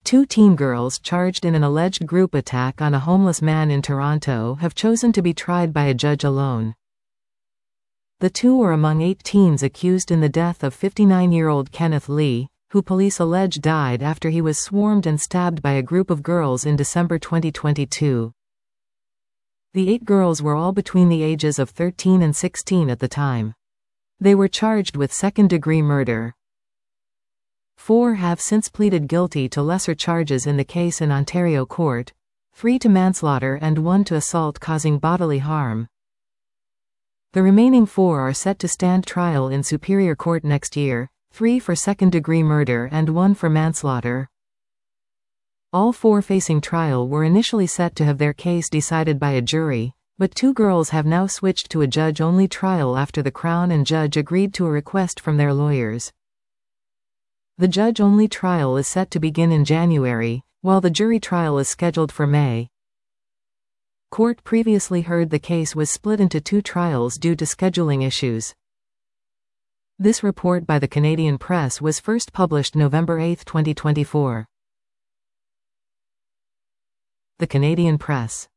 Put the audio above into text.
Two teen girls charged in an alleged group attack on a homeless man in Toronto have chosen to be tried by a judge alone. The two were among 8 teens accused in the death of 59-year-old Kenneth Lee, who police allege died after he was swarmed and stabbed by a group of girls in December 2022. The 8 girls were all between the ages of 13 and 16 at the time. They were charged with second-degree murder. 4 have since pleaded guilty to lesser charges in the case in Ontario court, 3 to manslaughter and 1 to assault causing bodily harm. The remaining 4 are set to stand trial in Superior Court next year, 3 for second-degree murder and 1 for manslaughter. All 4 facing trial were initially set to have their case decided by a jury, but 2 girls have now switched to a judge-only trial after the Crown and judge agreed to a request from their lawyers. The judge-only trial is set to begin in January, while the jury trial is scheduled for May. Court previously heard the case was split into 2 trials due to scheduling issues. This report by the Canadian Press was first published November 8, 2024. The Canadian Press.